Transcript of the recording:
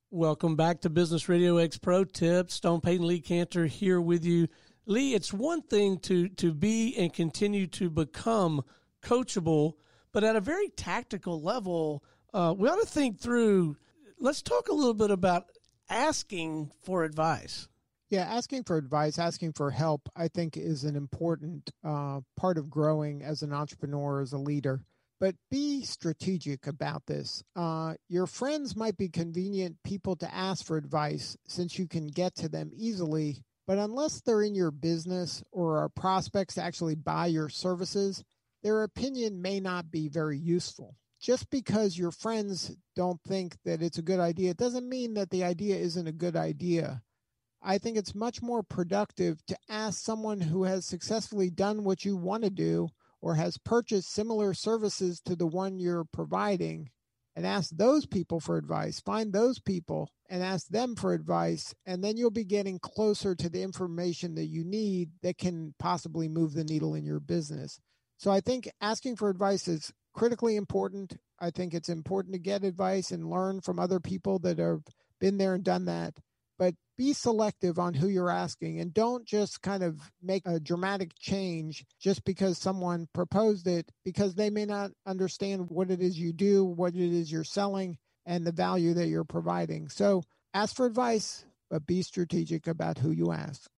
Welcome back to Business Radio X Pro Tips. Stone Payton Lee Cantor here with you. Lee, it's one thing to be and continue to become coachable, but at a very tactical level, we ought to think through. Let's talk a little bit about asking for advice. Yeah, asking for advice, asking for help, I think is an important part of growing as an entrepreneur, as a leader. But be strategic about this. Your friends might be convenient people to ask for advice since you can get to them easily. But unless they're in your business or are prospects to actually buy your services, their opinion may not be very useful. Just because your friends don't think that it's a good idea doesn't mean that the idea isn't a good idea. I think it's much more productive to ask someone who has successfully done what you want to do or has purchased similar services to the one you're providing and ask those people for advice. Find those people and ask them for advice, and then you'll be getting closer to the information that you need that can possibly move the needle in your business. So I think asking for advice is critically important. I think it's important to get advice and learn from other people that have been there and done that. But be selective on who you're asking and don't just kind of make a dramatic change just because someone proposed it, because they may not understand what it is you do, what it is you're selling, and the value that you're providing. So ask for advice, but be strategic about who you ask.